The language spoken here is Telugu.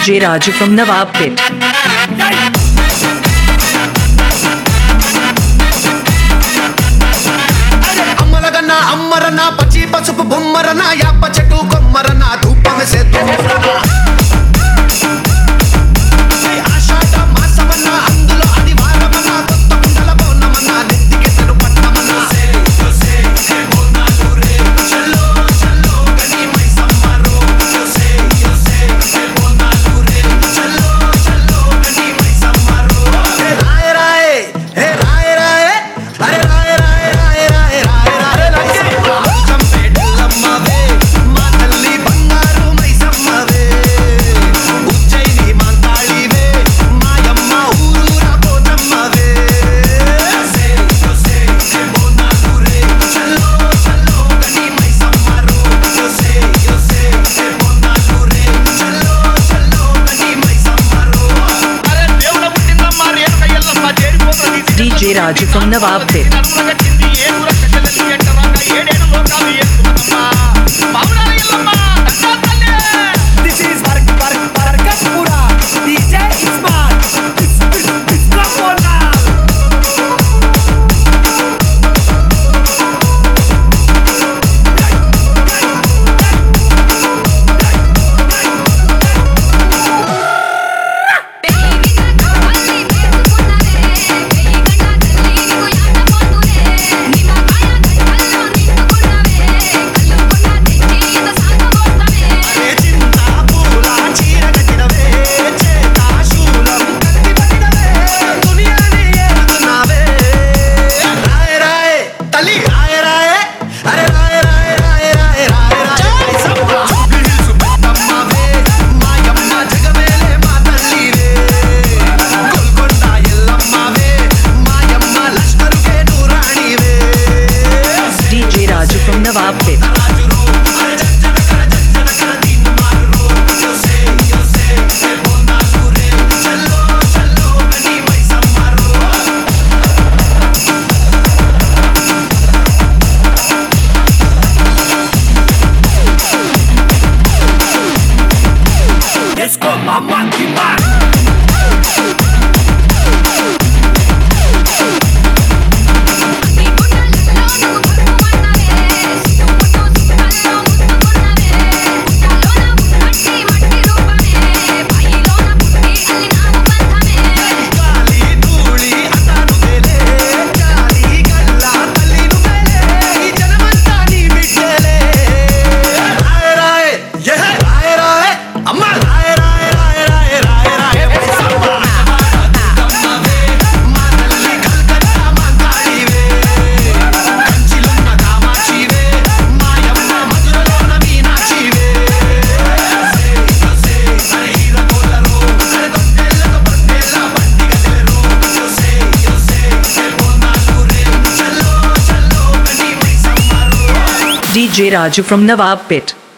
DJ Raju from Nawab Pit. అమ్మలగన్నా అమ్మరన్నా పచ్చి పసుపు బొమ్మరన్నా యాప చెట్టు కొమ్మరన్నా ధూపం సేద్దురన్నా ఆషాఢ మాసమన్నా అందులో ఆదివారమన్నా కొత్త కుండల బోనమన్నా నెత్తికి తెరు పట్టమన్నా చల్లో చల్లో గని మై సమ్మరో చల్లో చల్లో గని మై సమ్మరో రాయ రాయ హే రాయ రాయ అరే రాయ రాయ రాయ రాయ రాయ రాయ చంపేటల్లమ్మవే మా తల్లి బంగారు మై సమ్మవే ఉజ్జయిని మాంతాళివే మాయమ్మ ఊరూరా పోతమ్మవే చల్లో చల్లో గని మై సమ్మరో చల్లో చల్లో గని మై సమ్మరో అరే దేవుడ పుట్టిందమ్మ Renuka Yellamma చేరిపోతది DJ Raju from Nawab Pit. This is Barkatpura. DJ Ismail. Come on now. DJ Raju from Nawab Pit. Let's go, mama, keep back. DJ Raju from Nawab Pit.